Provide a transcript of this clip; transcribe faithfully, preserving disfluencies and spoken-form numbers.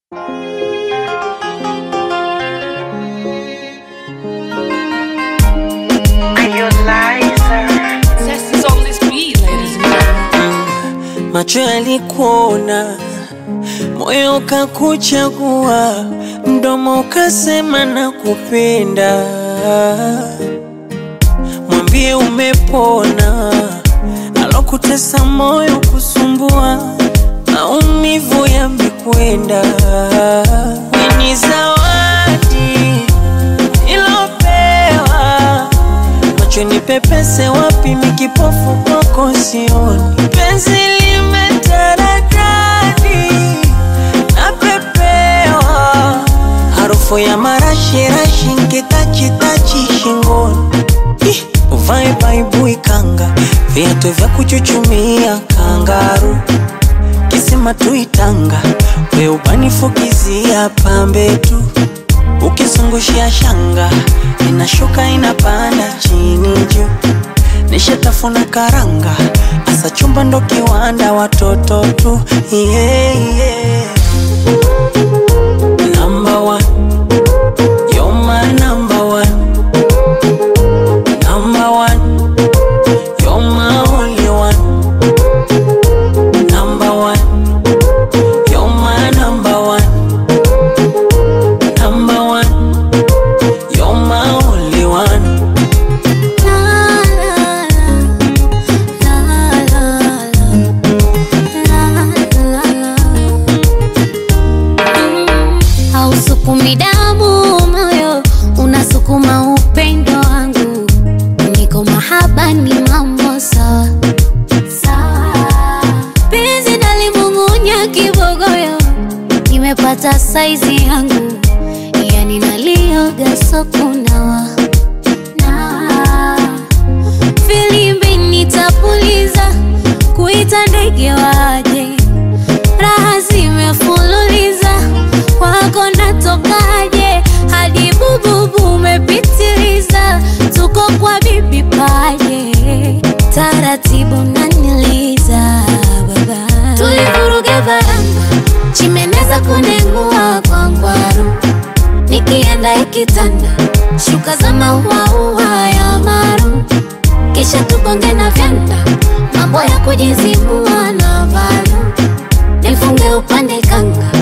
Macho yalikuona, moyo ukakuchagua, mdomo ukasema nakupenda. Mwambie umepona, alokutesa moyo kusumbua, maumivu yamekwenda. Ni zawadi ilopewa, macho nipepese wapi mikipofu kwako sioni. Penzi harufu ya marashi rashi nkitachi tachi shingoni. Ih, uvae baibui kanga, viatu vya kuchuchumia kangaru. Kisima tuitanga, we ubanifukizia pambe tu. Ukizungushia shanga, inashuka inapanda chini juu. Nishatafuna karanga, asa chumba ndo kiwanda watoto tu. Yeah, yeah. Number one, you're my number one. Number one, you're my only one. Number one, you're my number one. Number one, you're my only one. Hausukumi damu moyo, unasukuma upendo wangu. Niko mahaba ni mambo sawa sawa. Penzi nalimung'unya kibogoyo, nimepata saizi yangu. Yani nalioga sokunawa na filimbi nitapuliza, kuita ndege waje. Raha zimefululiza, wako natokaje, hadi bububu umepitiliza. Tuko kwa bibi paje, taratibu naniliza baba. Tulivuruge baranga, chimeneza kunengua kwa ngwaru. Nikienda ikitanda, shuka za maua ya maru. Kisha tukonge na vyanda, mambo ya kujizibua na valu. Nifunge upande kanga,